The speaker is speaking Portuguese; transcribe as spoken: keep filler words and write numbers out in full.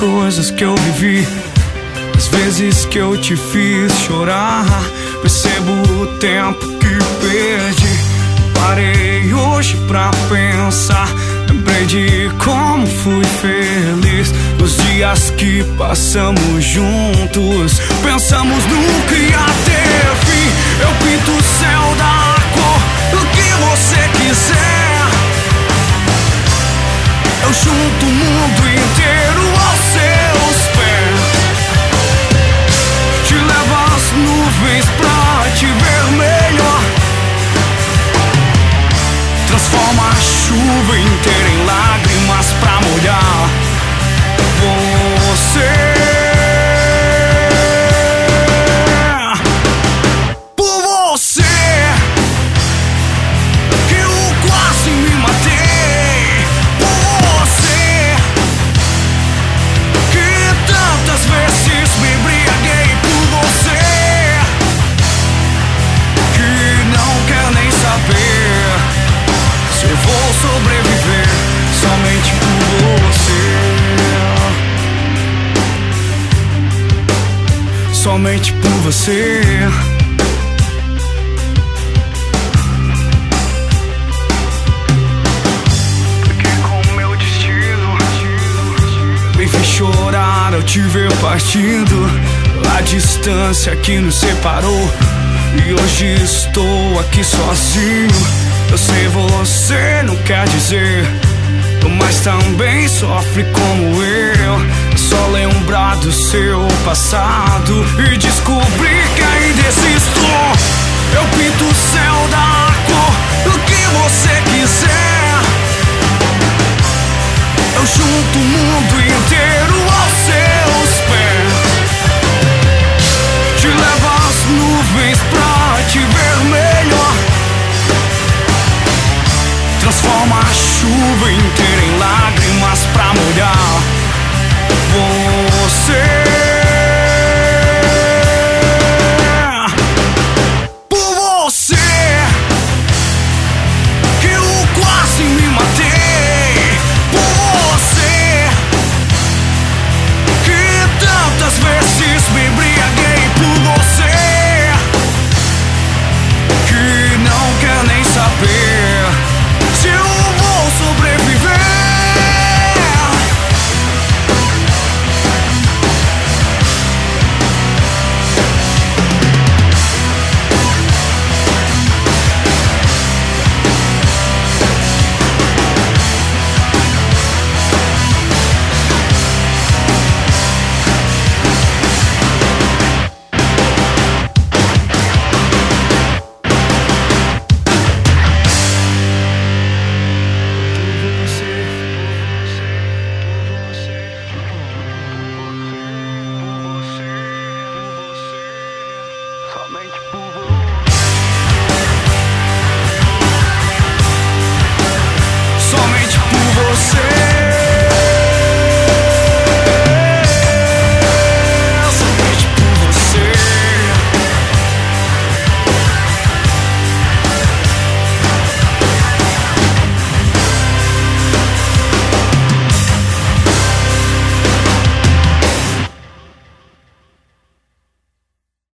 coisas que eu vivi, as vezes que eu te fiz chorar. Percebo o tempo que perdi. Parei hoje pra pensar, lembrei de como fui feliz nos dias que passamos juntos. Pensamos no que ia ter fim. Eu pinto o céu da cor do que você quiser. Eu junto o mundo inteiro aos seus pés. Te levo às nuvens pra te ver melhor. Transforma a chuva inteira em lágrimas pra molhar você. Por você que eu quase me matei. Por você que tantas vezes me embriaguei. Por você que não quer nem saber se eu vou sobreviver somente por você. Somente por você. Fiquei com meu destino. Me fiz chorar ao te ver partindo. A distância que nos separou. E hoje estou aqui sozinho. Eu sei você não quer dizer, mas também sofre como eu. É só lembrar do seu passado e descobrir que ainda existo. Eu pinto o céu da cor do que você quiser. Eu junto o mundo inteiro aos seus pés. Te levo às nuvens pra te ver melhor. Transforma a chuva inteira em lágrimas pra molhar você. Por você que eu quase me matei. Por você que tantas vezes me embriaguei. Por você que não quer nem saber se eu vou sobreviver. Somente por você. Somente por você.